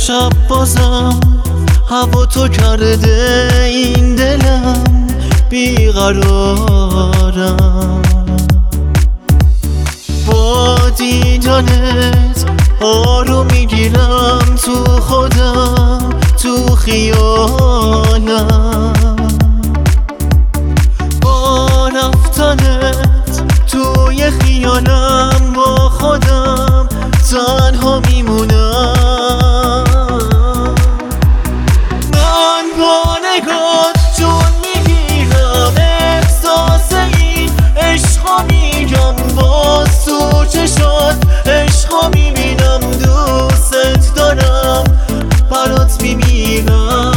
امشب بازم هوا تو کرده این دلم بیقرارم. با دیدنت آروم میگیرم تو خودم تو خیالم. با رفتنت توی خیالم با خودم تنها میمونم. من با نگات جون میگیرم احساس این عشقا میگم باز تو چشات عشقا میبینم دوست دارم برات میمیرم.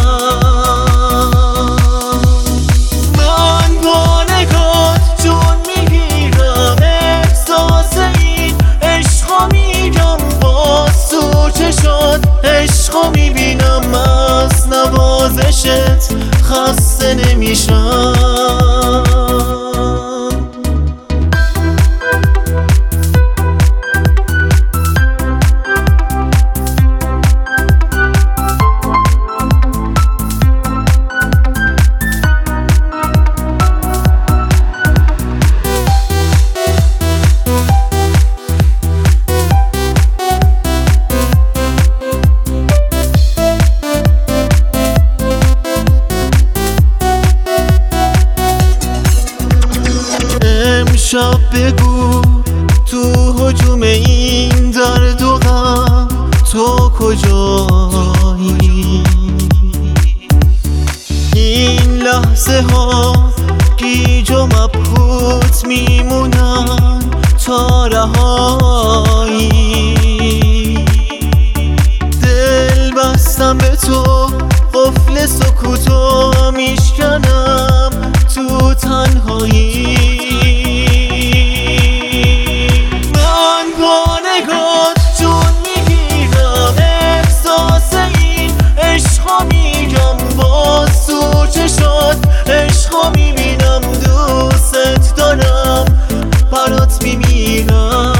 من با نگات جون میگیرم احساس این عشقا میگم باز تو چشات عشقا میبینم از نوازشت خسته نمیشم. امشب بگو تو هجوم این درد و غم تو کجایی؟ این لحظه ها گیج و مبهوت میمونن تا رهایی. دل بستم به تو قفل سکوتو میشکنم تو تنهایی. عشقا میبینم دوست دارم برات میمیرم.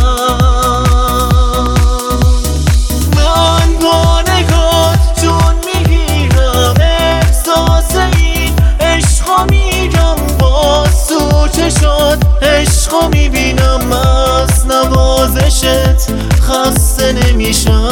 من با نگات جون میگیرم احساس این عشقا میگم باز تو چشات عشقا میبینم از نوازشت خسته نمیشم.